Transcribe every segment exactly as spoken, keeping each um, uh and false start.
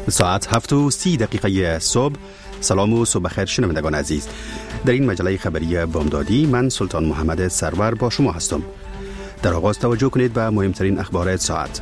ساعت هفت و سی دقیقه صبح. سلام و صبح خیر شنوندگان عزیز. در این مجله خبری بامدادی من سلطان محمد سرور با شما هستم. در آغاز توجه کنید به مهمترین اخبار ساعت.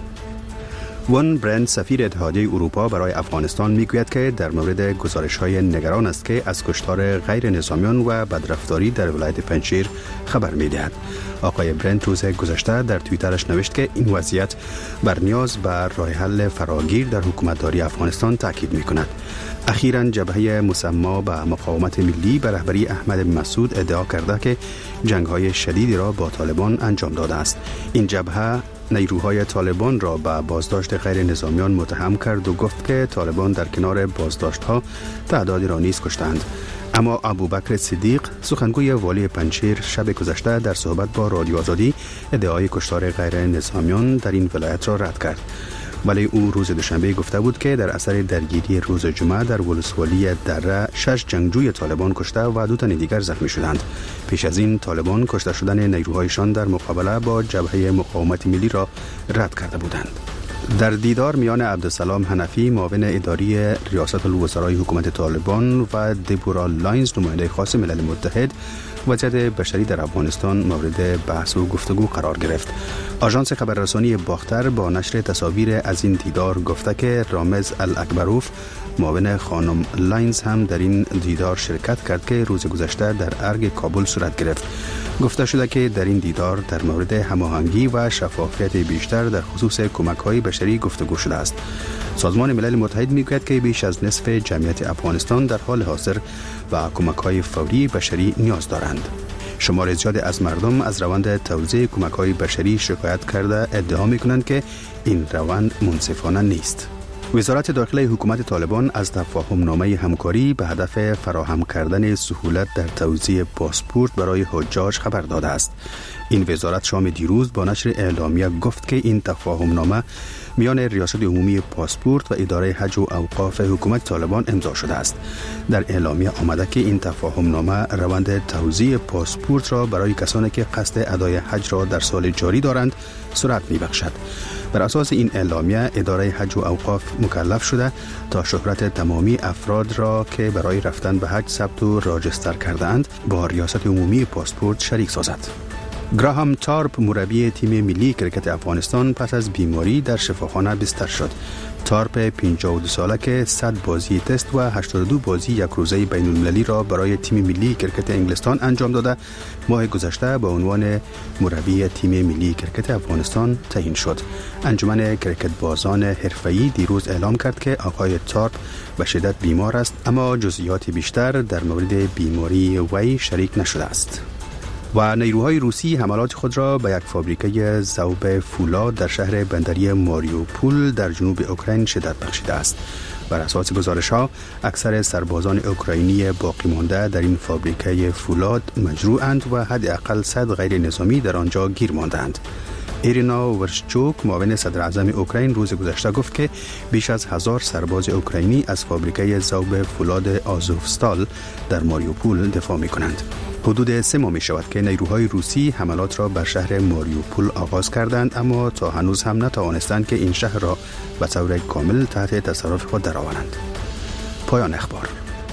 وان برند سفیر اتحادیه اروپا برای افغانستان میگوید که در مورد گزارش‌های نگران است که از کشتار غیر نظامیان و بدرفتاری در ولایت پنجشیر خبر می‌دهد. آقای برند روز گذشته در توییترش نوشت که این وضعیت بر نیاز به راه حل فراگیر در حکومتداری افغانستان تاکید می‌کند. اخیراً جبهه مسما به مقاومت ملی به رهبری احمد مسعود ادعا کرده که جنگ‌های شدیدی را با طالبان انجام داده است. این جبهه نیروهای طالبان را به بازداشت غیر نظامیان متهم کرد و گفت که طالبان در کنار بازداشت‌ها تعدادی را نیز کشتند. اما ابوبکر صدیق سخنگوی والی پنجشیر شب گذشته در صحبت با رادیو آزادی ادعای کشتار غیر نظامیان در این ولایت را رد کرد. ولی او روز دوشنبه گفته بود که در اثر درگیری روز جمعه در ولسوالی دره شش جنگجوی طالبان کشته و دو تن دیگر زخمی شدند. پیش از این طالبان کشته شدن نیروهایشان در مقابله با جبهه مقاومت ملی را رد کرده بودند. در دیدار میان عبدالسلام حنفی معاون اداری ریاست الوزرای حکومت طالبان و دبورا لاینز نماینده خاص ملل متحد، وضعیت بشری در افغانستان مورد بحث و گفتگو قرار گرفت. آژانس خبررسانی باختر با نشر تصاویر از این دیدار گفته که رامز الاکبروف معاون خانم لاینز هم در این دیدار شرکت کرد که روز گذشته در ارگ کابل صورت گرفت. گفته شده که در این دیدار در مورد هماهنگی و شفافیت بیشتر در خصوص کمک‌های بشری گفتگو شده است. سازمان ملل متحد میگوید که بیش از نصف جمعیت افغانستان در حال حاضر به کمک‌های فوری بشری نیاز دارند. شمار زیاد از مردم از روند توزیع کمک‌های بشری شکایت کرده ادعا می‌کنند که این روند منصفانه نیست. وزارت داخلی حکومت طالبان از تفاهم نامه همکاری به هدف فراهم کردن سهولت در توزیع پاسپورت برای حجاج خبر داده است. این وزارت شام دیروز با نشر اعلامیه گفت که این تفاهم نامه میان ریاست عمومی پاسپورت و اداره حج و اوقاف حکومت طالبان امضا شده است. در اعلامیه آمده که این تفاهم نامه روند توزیع پاسپورت را برای کسانی که قصد ادای حج را در سال جاری دارند سرعت می‌بخشد. بر اساس این اعلامیه اداره حج و اوقاف مکلف شده تا شهرت تمامی افراد را که برای رفتن به حج ثبت و راجستر کرده اند با ریاست عمومی پاسپورت شریک سازد. گراهام تارپ مربی تیم ملی کرکت افغانستان پس از بیماری در شفاخانه بستر شد. تارپ پنجاه و دو ساله که صد بازی تست و هشتاد و دو بازی یک روزه بین المللی را برای تیم ملی کرکت انگلستان انجام داده، ماه گذشته به عنوان مربی تیم ملی کرکت افغانستان تعیین شد. انجمن کرکت بازان حرفه‌ای دیروز اعلام کرد که آقای تارپ به شدت بیمار است، اما جزئیات بیشتر در مورد بیماری وی شریک نشده است. و نیروهای روسی حملات خود را به یک فابریکه ذوب فولاد در شهر بندری ماریوپول در جنوب اوکراین شدت بخشیده است. بر اساس گزارش‌ها اکثر سربازان اوکراینی باقی مانده در این فابریکه فولاد مجروحند و حداقل صد غیر نظامی در آنجا گیر ماندند. ایرینا ورشچوک معاون صدر اعظم اوکراین روز گذشته گفت که بیش از هزار سرباز اوکراینی از فابریکه ذوب فولاد آزوفستال در ماریوپول دفاع می‌کنند. حدود سه ماه می شود که نیروهای روسی حملات را بر شهر ماریوپول آغاز کردند، اما تا هنوز هم نتوانستند که این شهر را به طور کامل تحت تصرف خود درآورند. پایان اخبار.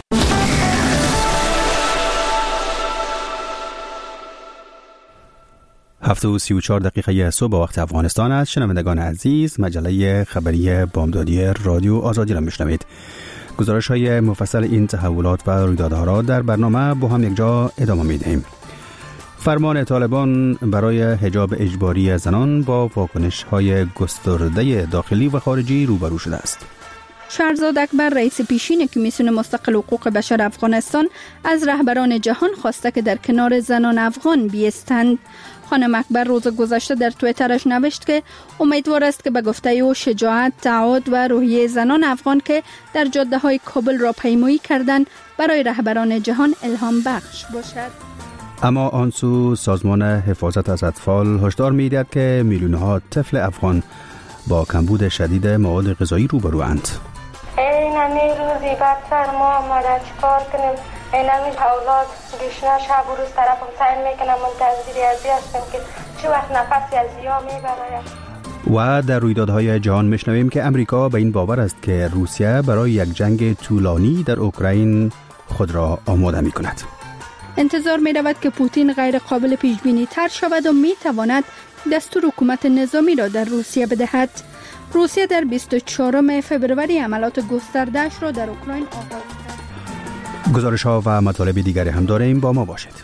هفت و سی و چهار دقیقه صبح وقت افغانستان است. شنوندگان عزیز، مجله خبری بامدادی رادیو آزادی را میشنوید. گزارش های مفصل این تحولات و رویدادها را در برنامه با هم یک جا ادامه می‌دهیم. فرمان طالبان برای حجاب اجباری زنان با واکنش های گسترده داخلی و خارجی روبرو شده است. شهرزاد اکبر رئیس پیشین کمیسیون مستقل حقوق بشر افغانستان از رهبران جهان خواسته که در کنار زنان افغان بیستند. خانم اکبر روز گذشته در توییترش نوشت که امیدوار است که به گفته او شجاعت، تعهد و روحیه زنان افغان که در جاده های کابل را پیمایی کردند برای رهبران جهان الهام بخش باشد. اما آنسو سازمان حفاظت از اطفال هشدار می‌دهد که میلیون‌ها طفل افغان با کمبود شدید مواد غذایی روبروند. این همی روزی بعد سر ما آمده چکار کنیم؟ این همی اولاد گشنه شب و روز طرف هم سعی میکنم منتظری ازی هستم که چه وقت نفسی از یا میبرایم. و در رویدادهای جهان میشنویم که امریکا به این باور است که روسیه برای یک جنگ طولانی در اوکراین خود را آماده می کند. انتظار می رود که پوتین غیر قابل پیش بینی تر شود و می تواند دستور حکومت نظامی را در روسیه بدهد. روسیه در بیست و چهارم فوریه حملات گسترده‌اش را در اوکراین آغاز کرد. گزارش ها و مطالب دیگری هم داریم، با ما باشید.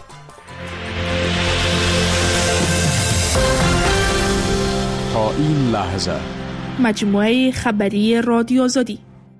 تا این لحظه مجموعه خبری رادیو آزادی.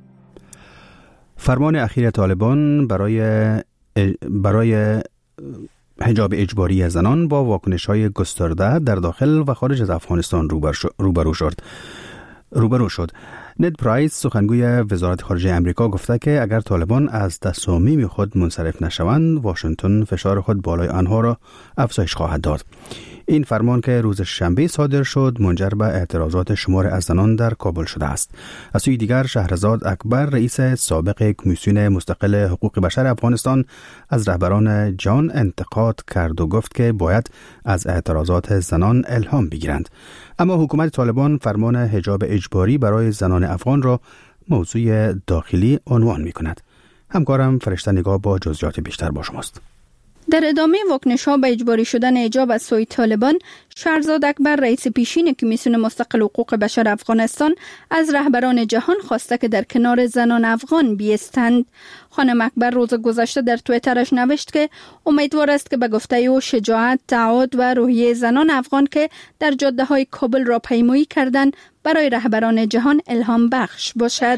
فرمان اخیر طالبان برای برای حجاب اجباری زنان با واکنش‌های گسترده در داخل و خارج از افغانستان روبرو شد. روبرو شد. ند پرایس سخنگوی وزارت خارجه امریکا گفته که اگر طالبان از تصامیم خود منصرف نشوند، واشنگتن فشار خود بالای آنها را افزایش خواهد داد. این فرمان که روز شنبه صادر شد منجر به اعتراضات شمار از زنان در کابل شده است. از سوی دیگر شهرزاد اکبر رئیس سابق کمیسیون مستقل حقوق بشر افغانستان از رهبران جان انتقاد کرد و گفت که باید از اعتراضات زنان الهام بگیرند. اما حکومت طالبان فرمان حجاب اجباری برای زنان افغان را موضوع داخلی عنوان می کند. همکارم فرشته نگاه با جزئیات بیشتر با شماست. در ادامه واکنش‌ها به اجباری شدن حجاب از سوی طالبان، شهرزاد اکبر رئیس پیشین کمیسیون مستقل حقوق بشر افغانستان از رهبران جهان خواسته که در کنار زنان افغان بیستند. خانم اکبر روز گذشته در توییترش نوشت که امیدوار است که به گفته او شجاعت، تعهد و روحیه زنان افغان که در جاده‌های کابل را پیمایی کردند برای رهبران جهان الهام بخش باشد.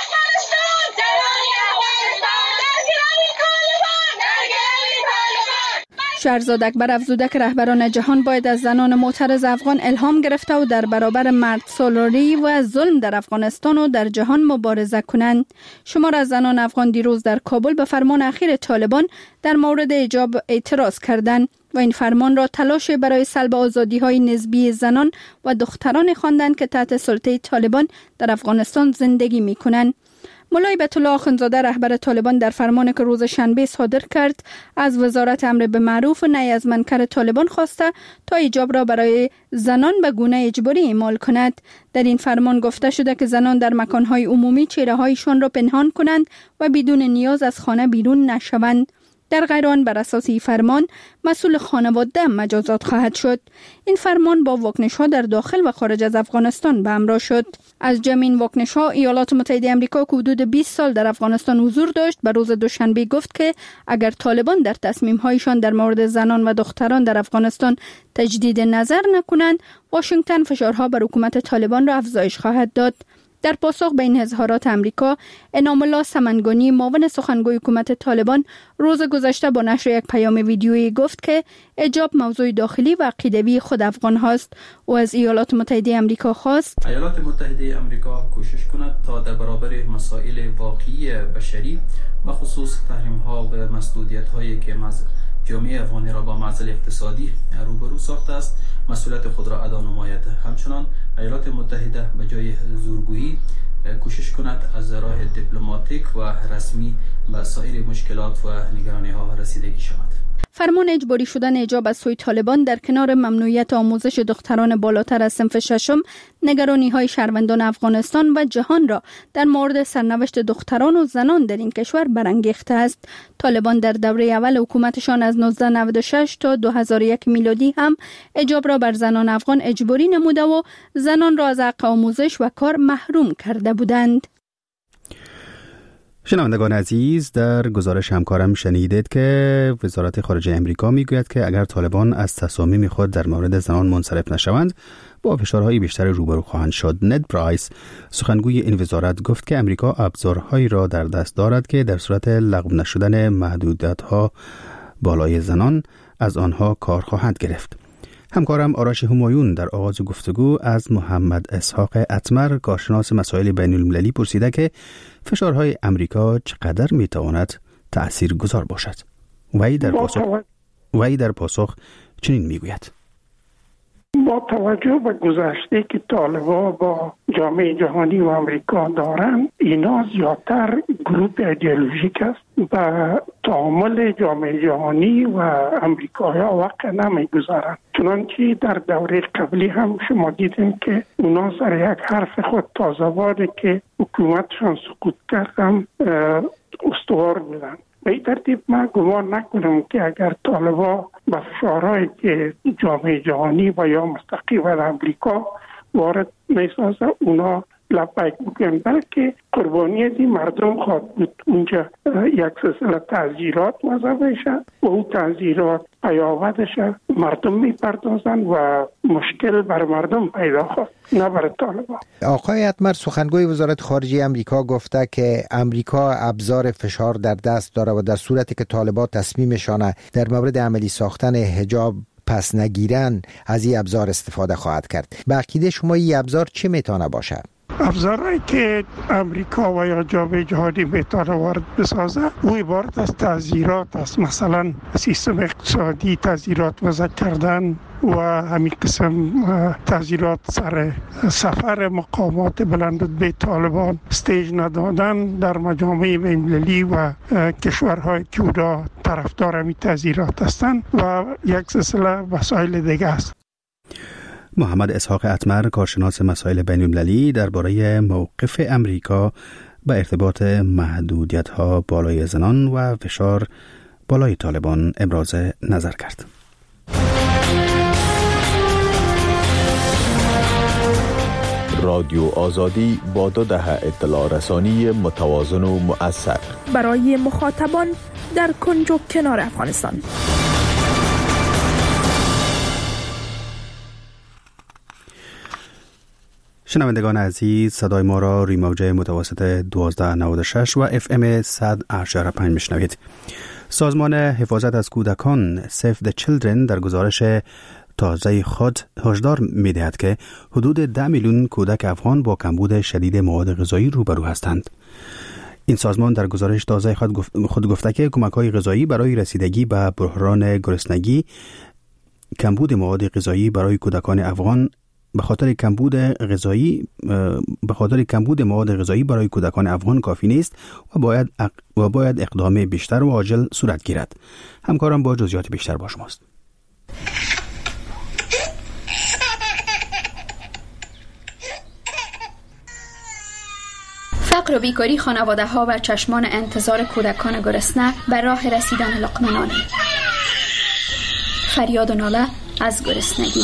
شهرزاد اکبر افزوده که رهبران جهان باید از زنان معترض افغان الهام گرفته و در برابر مرد سالاری و ظلم در افغانستان و در جهان مبارزه کنند. شمار از زنان افغان دیروز در کابل به فرمان اخیر طالبان در مورد حجاب اعتراض کردند و این فرمان را تلاش برای سلب آزادی‌های نسبی زنان و دختران خواندند که تحت سلطه طالبان در افغانستان زندگی می‌کنند. مولای بیت الله آخوندزاده رهبر طالبان در فرمانی که روز شنبه صادر کرد از وزارت امر به معروف و نهی از منکر طالبان خواسته تا حجاب را برای زنان به گونه اجباری اعمال کند. در این فرمان گفته شده که زنان در مکانهای عمومی چهره‌هایشان را پنهان کنند و بدون نیاز از خانه بیرون نشوند. در غیر آن بر اساس این فرمان مسئول خانواده مجازات خواهد شد. این فرمان با واکنش‌ها در داخل و خارج از افغانستان به همراه شد. از جمع این واکنش‌ها ایالات متحده آمریکا که حدود بیست سال در افغانستان حضور داشت به روز دوشنبه گفت که اگر طالبان در تصمیم‌هایشان در مورد زنان و دختران در افغانستان تجدید نظر نکنند، واشنگتن فشارها بر حکومت طالبان را افزایش خواهد داد. در پاسخ به این اظهارات امریکا، انعام الله سمنگانی معاون سخنگوی حکومت طالبان روز گذشته با نشر یک پیام ویدیویی گفت که حجاب موضوع داخلی و عقیدوی خود افغان هاست و از ایالات متحده آمریکا خواست ایالات متحده آمریکا کوشش کند تا در برابر مسائل واقعی بشری و خصوص تحریم ها و مسدودیت هایی که جامعه افغانی را با معضل اقتصادی روبرو ساخته است مسئولیت خود را ادا نماید. همچنان ایالات متحده به جای زورگویی کوشش کند از راه دیپلماتیک و رسمی به سایر مشکلات و نگرانی ها رسیدگی شود. فرمان اجباری شدن حجاب از سوی طالبان در کنار ممنوعیت آموزش دختران بالاتر از صنف ششم، نگرانی‌های شهروندان افغانستان و جهان را در مورد سرنوشت دختران و زنان در این کشور برانگیخته است. طالبان در دوره اول حکومتشان از نوزده نود و شش تا دو هزار و یک میلادی هم حجاب را بر زنان افغان اجباری نموده و زنان را از حق آموزش و کار محروم کرده بودند. شنوندگان عزیز، در گزارش همکارم شنیدید که وزارت خارجه امریکا میگوید که اگر طالبان از تصامیم خود در مورد زنان منصرف نشوند با فشارهای بیشتر روبرو خواهند شد. ند پرایس سخنگوی این وزارت گفت که امریکا ابزارهایی را در دست دارد که در صورت لغو نشدن محدودیت‌ها بالای زنان از آنها کار خواهد گرفت. همکارم آرش همایون در آغاز گفتگو از محمد اسحاق اتمر کارشناس مسائل بین المللی پرسیده که فشارهای امریکا چقدر میتواند تأثیر گذار باشد. وی در پاسخ وی در پاسخ چنین میگوید: با توجه به گذشته که طالبان با جامعه جهانی و امریکا دارند، اینا زیادتر گروه ایدئولوژیک است و تعامل جامعه جهانی و امریکایا وقت نمیگذارند. چنانچه در دوره قبلی هم شما دیدیم که اونا سر یک حرف خود تازه‌واره که حکومتشان سقوط کردن استوار بودند. به این ترتیب من گمان نکنم که اگر طالبان به فشارهایی که جامعه جهانی و یا مستقیم و امریکا وارد میسازه اونا لبیک بکنن، بلکه قربانیت مردم خواهد بود. اونجا یک سلسله تعزیرات وضع بشه و اون تعزیرات پیاوردش مردم میپردازن و مشکل بر مردم پیدا خواهد، نه بر طالبان. آقای اتمر، سخنگوی وزارت خارجه امریکا گفته که امریکا ابزار فشار در دست داره و در صورتی که طالبان تصمیمشان در مورد عملی ساختن حجاب پس نگیرن از این ابزار استفاده خواهد کرد. به عقیده شما این ابزار چه میتونه باشه؟ ابزارهایی که امریکا و یا جامعه جهانی میتونه وارد بسازه او عبارت از تعزیرات است. مثلا سیستم اقتصادی تعزیرات وضع کردن و همین قسم تعزیرات سر سفر مقامات بلندرتبه طالبان استیج ندادن در مجامع بین‌المللی و کشورهای که اونا طرفدار همین تعزیرات هستند و یک سلسله وسایل دیگه است. محمد اسحاق اتمر، کارشناس مسائل بین‌المللی، درباره موقف امریکا با ارتباط محدودیت‌ها بالای زنان و فشار بالای طالبان ابراز نظر کرد. رادیو آزادی با دو دهه اطلاع رسانی متوازن و مؤثر برای مخاطبان در کنج و کنار افغانستان. شنوندگان عزیز، صدای ما را روی موجه متوسط دوازده نود و شش و اف ام صد و هشت و پنج میشنوید. سازمان حفاظت از کودکان Save the Children در گزارش تازه خود هشدار می‌دهد که حدود ده میلیون کودک افغان با کمبود شدید مواد غذایی روبرو هستند. این سازمان در گزارش تازه خود گفته که کمک‌های غذایی برای رسیدگی به بحران گرسنگی، کمبود مواد غذایی برای کودکان افغان به خاطر کمبود غذایی به خاطر کمبود مواد غذایی برای کودکان افغان کافی نیست و باید و باید اقدام بیشتر و عاجل صورت گیرد. همکارم با جزئیات بیشتر با شماست. فقر و بیکاری خانواده ها و چشمان انتظار کودکان گرسنه بر راه رسیدن لقمه نان. فریاد و ناله از گرسنگی.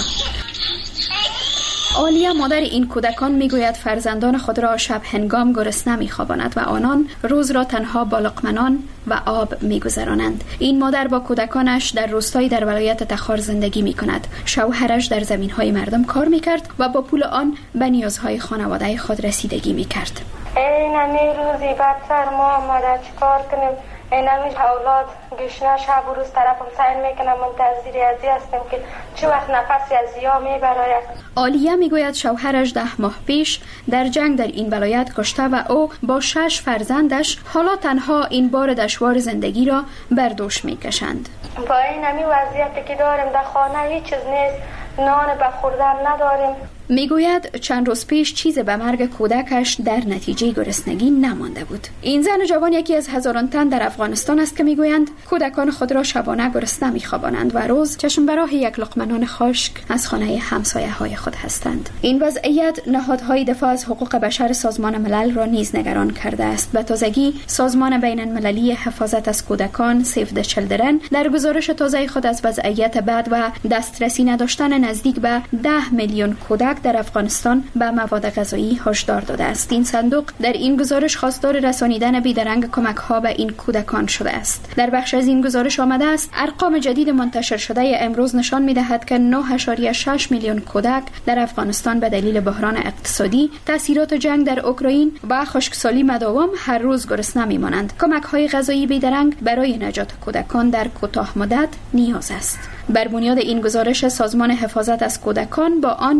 آلیا مادر این کودکان میگوید فرزندان خود را شب هنگام گرسنه میخواباند و آنان روز را تنها با لقمه نان و آب میگذرانند. این مادر با کودکانش در روستایی در ولایت تخار زندگی میکند. شوهرش در زمینهای مردم کار میکرد و با پول آن به نیازهای خانواده خود رسیدگی میکرد. این همی روزی بعد سر ما آمده چیکار کنیم؟ این همی اولاد گشنه شب و روز طرفم سعی میکنم منتظری ازی هستم که چه وقت نفسی از یا میبراید. آلیا میگوید شوهرش ده ماه پیش در جنگ در این ولایت کشته و او با شش فرزندش حالا تنها این بار دشوار زندگی را بر دوش میکشند. با این همی وضعیتی که داریم در خانه هیچ چیز نیست، نان به خوردن نداریم. میگوید چند روز پیش چیز به مرگ کودکش در نتیجه گرسنگی نمانده بود. این زن جوان یکی از هزاران تن در افغانستان است که میگویند کودکان خود را شبانه گرسنه میخوابانند و روز چشم به راه یک لقمه نان خشک از خانه همسایه های خود هستند. این وضعیت نهادهای دفاع از حقوق بشر سازمان ملل را نیز نگران کرده است. به تازگی سازمان بین المللی حفاظت از کودکان Save the Children در گزارش تازه خود از وضعیت بد و دسترسی نداشتن نزدیک به ده میلیون کودک در افغانستان به مواد غذایی هشدار داده است. این صندوق در این گزارش خواستار رسانیدن بیدرنگ کمک ها به این کودکان شده است. در بخش از این گزارش آمده است ارقام جدید منتشر شده امروز نشان می‌دهد که نه ممیز شش میلیون کودک در افغانستان به دلیل بحران اقتصادی، تاثیرات جنگ در اوکراین و خشکسالی مداوم هر روز گرسنه می‌مانند. کمک های غذایی بیدرنگ برای نجات کودکان در کوتاه مدت نیاز است. بر بنیاد این گزارش سازمان حفاظت از کودکان با آن که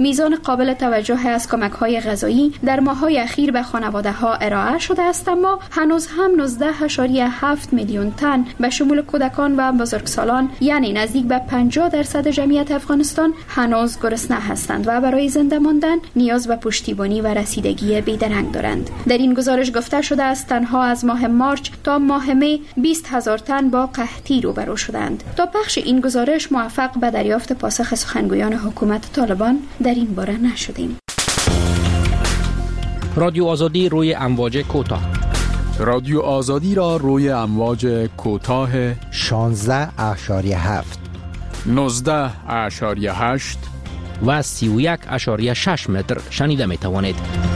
میزان قابل توجه از کمک‌های غذایی در ماه‌های اخیر به خانواده‌ها ارائه شده است، اما هنوز هم نوزده اشاریه هفت میلیون تن به شمول کودکان و بزرگسالان، یعنی نزدیک به پنجاه درصد جمعیت افغانستان، هنوز گرسنه هستند و برای زنده ماندن نیاز به پشتیبانی و رسیدگی بیدرنگ دارند. در این گزارش گفته شده است تنها از ماه مارچ تا ماه می بیست هزار تن با قحطی روبرو شدند. تا پخش این گزارش موفق به دریافت پاسخ سخنگویان حکومت طالبان در این باره نشدیم. رادیو آزادی روی امواج کوتاه. رادیو آزادی را روی امواج کوتاه شانزده اشاریه هفت، نوزده اشاریه هشت و سی و یک اشاریه شش متر شنیده می توانید.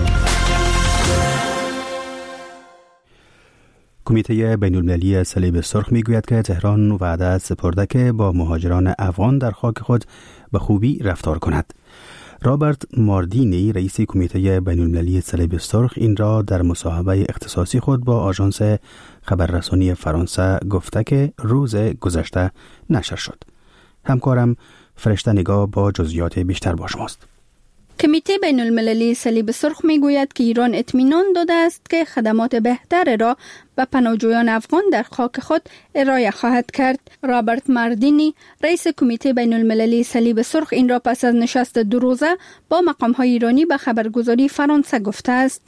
کمیته بین‌المللی صلیب سرخ میگوید که تهران وعده سپرده که با مهاجران افغان در خاک خود به خوبی رفتار کند. رابرت ماردینی رئیس کمیته بین‌المللی صلیب سرخ این را در مصاحبه اختصاصی خود با آژانس خبررسانی فرانسه گفته که روز گذشته نشر شد. همکارم فرشته نگاه با جزئیات بیشتر با شماست. کمیته بین المللی صلیب سرخ می گوید که ایران اطمینان داده است که خدمات بهتر را به پناهجویان افغان در خاک خود ارائه خواهد کرد. رابرت ماردینی رئیس کمیته بین المللی صلیب سرخ این را پس از نشست دو روزه با مقام‌های ایرانی به خبرگزاری فرانسه گفته است.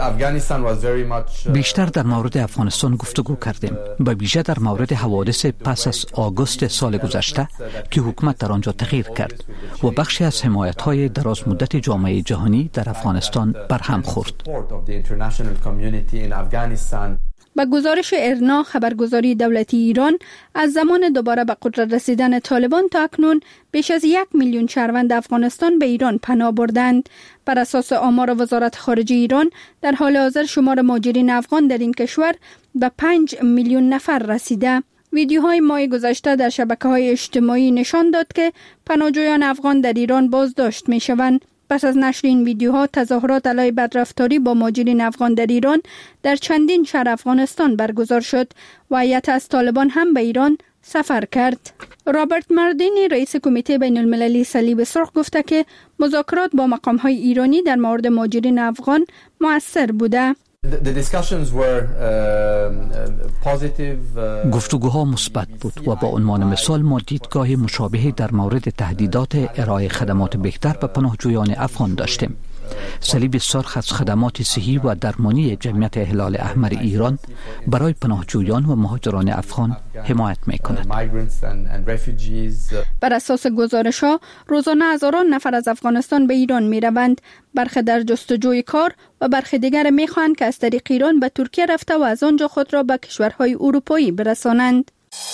بیشتر در مورد افغانستان گفتگو کردیم، به ویژه در مورد حوادث پس از آگوست سال گذشته که حکومت در آنجا تغییر کرد و بخشی از حمایت‌های دراز مدت جامعه جهانی در افغانستان برهم خورد. با گزارش ارنا، خبرگزاری دولتی ایران، از زمان دوباره به قدرت رسیدن طالبان تا اکنون بیش از یک میلیون شهروند افغانستان به ایران پناه بردند. بر اساس آمار وزارت خارجه ایران، در حال حاضر شمار مهاجرین افغان در این کشور به پنج میلیون نفر رسیده. ویدیوهای ماه گذشته در شبکه‌های اجتماعی نشان داد که پناهجویان افغان در ایران بازداشت می‌شوند. پس از نشر این ویدیوها، تظاهرات علیه بدرفتاری با مهاجرین افغان در ایران در چندین شهر افغانستان برگزار شد و هیئت از طالبان هم به ایران سفر کرد. رابرت ماردینی رئیس کمیته بین المللی صلیب سرخ گفته که مذاکرات با مقام‌های ایرانی در مورد مهاجرین افغان مؤثر بوده. گفتگوها مثبت بود و با عنوان مثال ما دیدگاه مشابهی در مورد تهدیدات ارائه خدمات بهتر به پناهجویان افغان داشتیم. صلیب سرخ از خدمات صحی و درمانی جمعیت هلال احمر ایران برای پناهجویان و مهاجران افغان حمایت می‌کند. بر اساس گزارش‌ها، روزانه هزاران نفر از افغانستان به ایران می‌روند. برخی در جستجوی کار و برخی دیگر می‌خواهند که از طریق ایران به ترکیه رفته و از آنجا خود را به کشورهای اروپایی برسانند.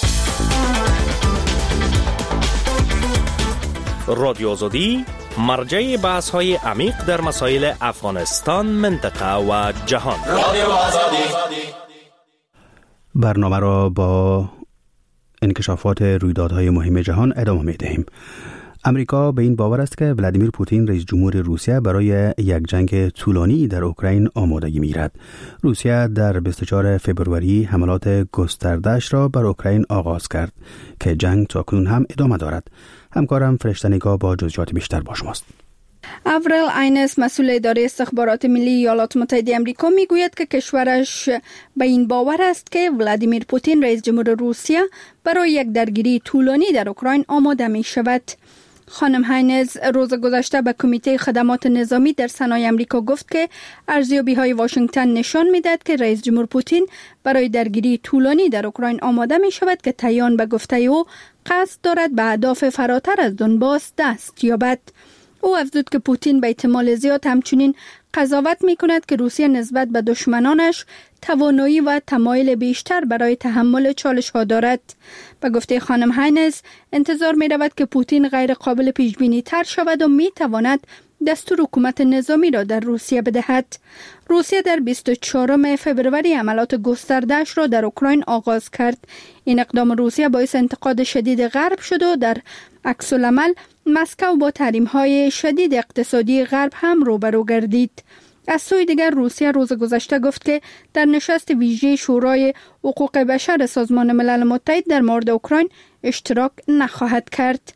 رادیو آزادی مرجع بحث های عمیق در مسائل افغانستان، منطقه و جهان. رادیو آزادی. برنامه را با انکشافات رویدادهای مهم جهان ادامه می دهیم. امریکا به این باور است که ولادیمیر پوتین رئیس جمهور روسیه برای یک جنگ طولانی در اوکراین آمادگی می‌گیرد. روسیه در بیست و چهارم فوریه حملات گسترده‌اش را بر اوکراین آغاز کرد که جنگ تاکنون هم ادامه دارد. همکارم فرشته نگاه با جزئیات بیشتر با شماست. اورل اینس، مسئول اداره استخبارات ملی ایالات متحده آمریکا، میگوید که کشورش به این باور است که ولادیمیر پوتین رئیس جمهور روسیه برای یک درگیری طولانی در اوکراین آماده می شود. خانم هاینز روز گذشته به کمیته خدمات نظامی در سنای آمریکا گفت که ارزیابی‌های واشنگتن نشان می‌دهد که رئیس جمهور پوتین برای درگیری طولانی در اوکراین آماده می‌شود که طیان به گفته او قصد دارد به اهداف فراتر از دونباس دست یابد. او افزود که پوتین به احتمال زیاد همچنین قضاوت می‌کند که روسیه نسبت به دشمنانش توانایی و تمایل بیشتر برای تحمل چالش‌ها دارد. به گفته خانم هاینز، انتظار می‌رود که پوتین غیر قابل پیش‌بینی تر شود و می‌تواند دستور حکومت نظامی را در روسیه بدهد. روسیه در بیست و چهارم فوریه حملات گسترده‌اش را در اوکراین آغاز کرد. این اقدام روسیه باعث انتقاد شدید غرب شد و در عکس العمل مسکو با تحریم‌های شدید اقتصادی غرب هم روبرو گردید. از سوی دیگر روسیه روز گذشته گفت که در نشست ویژه شورای حقوق بشر سازمان ملل متحد در مورد اوکراین اشتراک نخواهد کرد.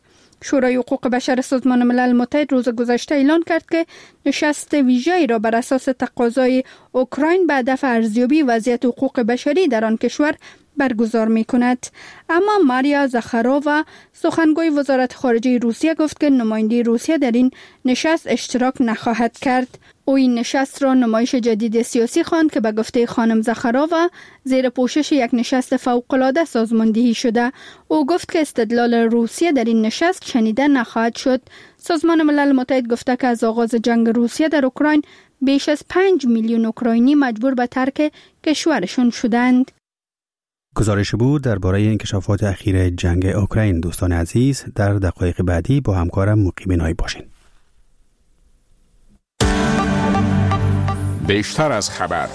شورای حقوق بشر سازمان ملل متحد روز گذشته اعلان کرد که نشست ویژه‌ای را بر اساس تقاضای اوکراین به هدف ارزیابی وضعیت حقوق بشری در آن کشور برگزار می کند. اما ماریا زاخارووا سخنگوی وزارت خارجه روسیه گفت که نماینده روسیه در این نشست اشتراک نخواهد کرد. او این نشست را نمایش جدید سیاسی خواند که به گفته خانم زاخارووا زیر پوشش یک نشست فوق‌العاده سازماندهی شده. او گفت که استدلال روسیه در این نشست شنیده نخواهد شد. سازمان ملل متحد گفته که از آغاز جنگ روسیه در اوکراین بیش از پنج میلیون اوکراینی مجبور به ترک کشورشان شدند. گزارش بود درباره انکشافات اخیر جنگ اوکراین. دوستان عزیز، در دقایق بعدی با همکارم مقیم بینایی باشین. بیشتر از خبر.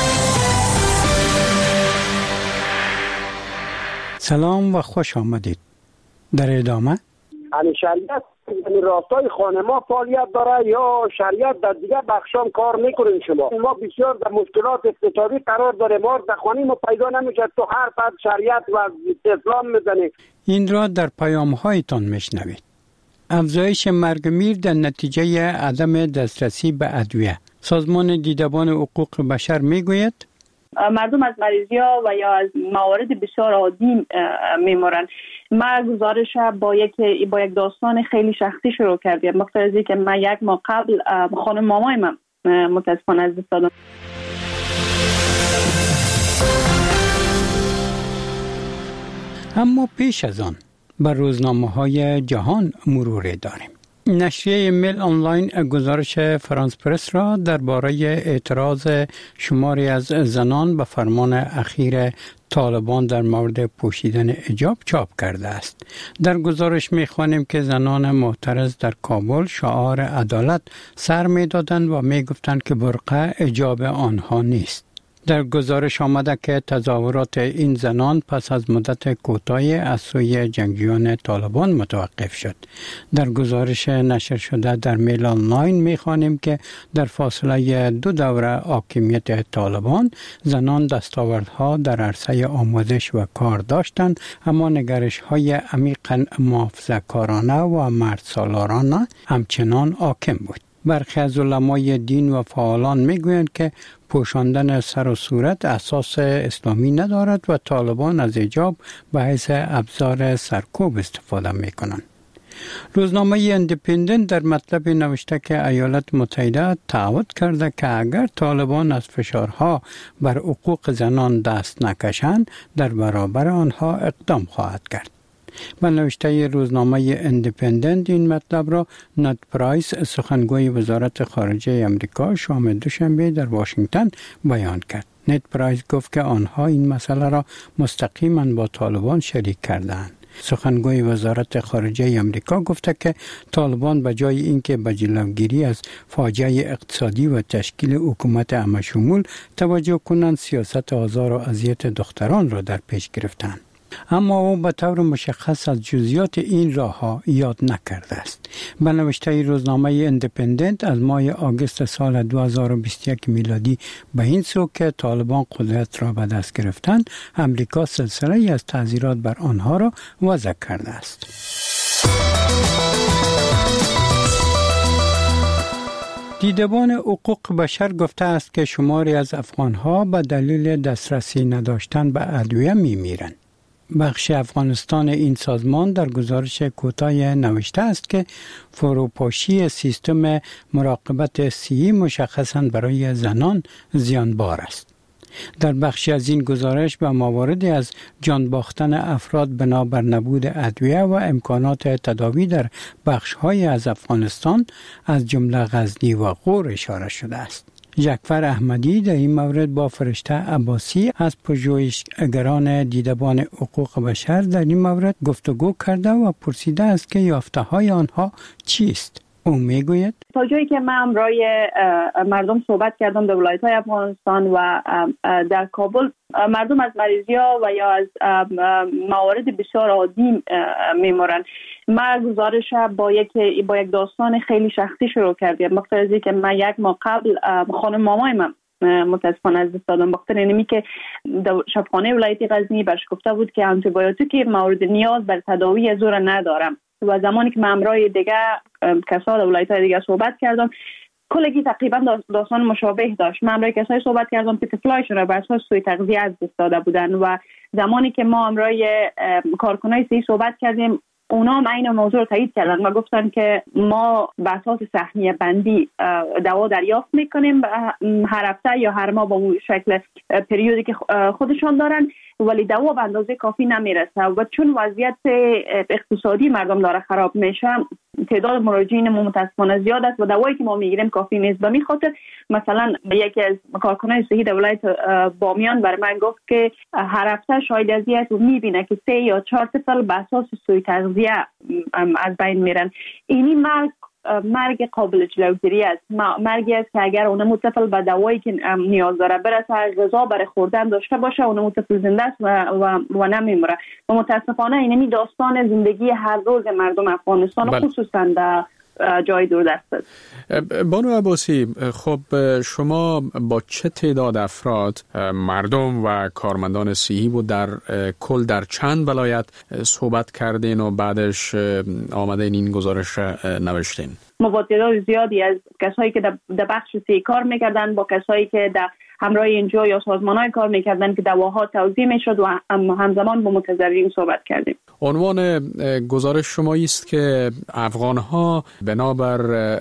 سلام و خوش آمدید. در ادامه یعنی شریعت یعنی راستای خانه ما فعالیت داره یا شریعت در دیگه بخشام کار میکنین؟ شما ما بسیار در مشکلات اقتصادی قرار داره، ما در خانه ما پیدا نمیشه، تو هر فرد شریعت و اسلام میزنه. این را در پیام هایتان میشنوید. افزایش مرگ میر در نتیجه عدم دسترسی به ادویه. سازمان دیدبان حقوق بشر میگوید مردم از مریضی‌ها و یا از موارد بسیار عادی میمرن. من گزارش با یک با یک داستان خیلی شخصی شروع کردم. مقتضی که من یک ماه قبل خانم مامای من متاسفانه از دست دادم. اما پیش از آن بر روزنامه‌های جهان مرور داریم. نشریه میل آنلاین گزارش فرانس پرس را درباره اعتراض شماری از زنان به فرمان اخیر طالبان در مورد پوشیدن حجاب چاپ کرده است. در گزارش می‌خوانیم که زنان معترض در کابل شعار عدالت سر می‌دادند و می‌گفتند که برقع حجاب آنها نیست. در گزارش آمده که تظاهرات این زنان پس از مدت کوتاهی از سوی جنگجویان طالبان متوقف شد. در گزارش نشر شده در میل آنلاین می‌خوانیم که در فاصله دو دوره حاکمیت طالبان زنان دستاوردها در عرصه آموزش و کار داشتند، اما نگرش‌های عمیقاً محافظه‌کارانه و مردسالارانه همچنان حاکم بود. برخی از علمای دین و فعالان میگویند که پوشاندن سر و صورت اساس اسلامی ندارد و طالبان از حجاب به حیث ابزار سرکوب استفاده میکنند. روزنامه ایندیپندنت در مطلب نوشته که ایالات متحده تعهد کرده که اگر طالبان از فشارها بر حقوق زنان دست نکشند در برابر آنها اقدام خواهد کرد. به نوشته روزنامه ایندیپندنت این مطلب را نت پرایس سخنگوی وزارت خارجه امریکا شام دوشنبه در واشنگتن بیان کرد. نت پرایس گفت که آنها این مسئله را مستقیما با طالبان شریک کردند. سخنگوی وزارت خارجه امریکا گفته که طالبان به جای اینکه به جلوگیری از فاجعه اقتصادی و تشکیل حکومت همه‌شمول توجه کنند، سیاست آزار و اذیت دختران را در پیش گرفتند. اما او به طور مشخص از جزئیات این راه ها یاد نکرده است. به نوشته روزنامه ایندیپندنت از ماه آگوست سال دو هزار و بیست و یک میلادی به این سو که طالبان قدرت را به دست گرفتند، امریکا سلسله از تعزیرات بر آنها را وضع کرده است. دیدبان حقوق بشر گفته است که شماری از افغانها به دلیل دسترسی نداشتن به ادویه میمیرند. بخش افغانستان این سازمان در گزارش کوتاه نوشته است که فروپاشی سیستم مراقبت صحی مشخصاً برای زنان زیانبار است. در بخشی از این گزارش به مواردی از جان باختن افراد بنابر نبود ادویه و امکانات تداوی در بخش‌های از افغانستان از جمله غزنی و غور اشاره شده است. جعفر احمدی در این مورد با فرشته عباسی از پژوهشگران دیدبان حقوق بشر در این مورد گفتگو کرده و پرسیده است که یافته‌های آنها چیست. او میگوید تا جایی که من امرای مردم صحبت کردم در ولایت‌های افغانستان و در کابل، مردم از مریضی‌ها و یا از موارد بسیار عادی میمرن. من گزارش با یک با یک داستان خیلی شخصی شروع کردم. مقتضی که من یک ماه قبل خانم مامای من متاسفانه از دست دادم. بخاطر اینمی که شفاخانه ولایت غزنی برش گفته بود که آنتی بیوتیک مورد نیاز بر تداوی زور ندارم. و زمانی که من امرای دیگه کسا در ولایت‌های دیگه صحبت کردم کلگی تقریبا داستان مشابه داشت. من امرای کسایی صحبت کردم که طفلایشون را بر اساس سوء تغذیه از دست داده بودن و زمانی که ما امرای کارکنای صحی صحبت کردیم اونا هم این موضوع رو تایید کردن و گفتن که ما به اساس سهمیه بندی دوا دریافت میکنیم هر هفته یا هر ماه با شکل پریودی که خودشان دارن، ولی دوا به اندازه کافی نمیرسه و چون وضعیت اقتصادی مردم داره خراب میشه تعداد مراجعین ما متاسفانه زیاد است و دوایی که ما میگیریم کافی نیست. به همین خاطر مثلا یکی از کارکنان صحی در ولایت بامیان بر من گفت که هر هفته شاید ازیت و میبینه که سه یا چهار طفل به اساس سوء تغذیه از بین میرن. اینی مرگ مرگ قابل جلوگیری است، مرگی است که اگر اون طفل به دوایی که نیاز داره برسه غذا برای خوردن داشته باشه اون طفل زنده است و, و, و نمیمره و متاسفانه اینمی داستان زندگی هر روز مردم افغانستان بله. خصوصا در جای دوردست است. بانو عباسی، خب شما با چه تعداد افراد مردم و کارمندان صحی بود در کل در چند ولایت صحبت کردین و بعدش آمدین این گزارش نوشتین؟ ما با تعداد زیادی از کسایی که در بخش صحی کار میکردن با کسایی که در همراه اینجا یا سازمان‌های کار میکردن که دواها توزیع میشد و همزمان با متضررین صحبت کردیم. عنوان گزارش شما است که افغان‌ها بنابر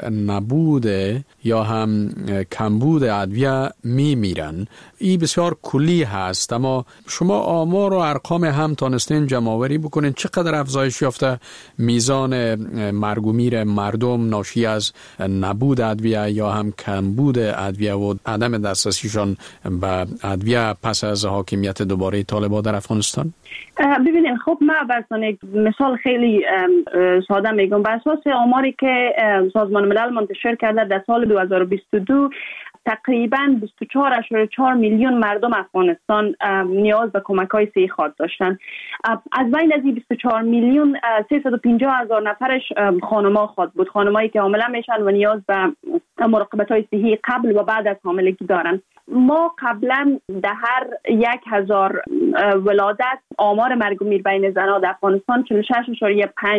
نبود یا هم کمبود ادویه میمیرن. این بسیار کلی هست، اما شما آمار و ارقام هم تانستین جمع‌آوری بکنین چقدر افزایش یافته میزان مرگ و میر مردم ناشی از نبود ادویه یا هم کمبود ادویه و عدم دسترسیشان به ادویه پس از حاکمیت دوباره طالبان در افغانستان؟ ببینید خب من براتون یک مثال خیلی ساده میگم. بر اساس آماری که سازمان ملل منتشر کرده در سال دو هزار و بیست و دو تقریباً بیست و چهار ممیز چهار میلیون مردم افغانستان نیاز به کمک‌های صحی خود داشتند. از بین از این بیست و چهار میلیون سیصد و پنجاه هزار نفرش خانم‌ها خود بود، خانمایی که حامله میشن و نیاز به مراقبت‌های صحی قبل و بعد از حاملگی دارن. ما قبلا در هر یک هزار ولادت آمار مرگ و میر بین زنان در افغانستان چهل و شش ممیز پنج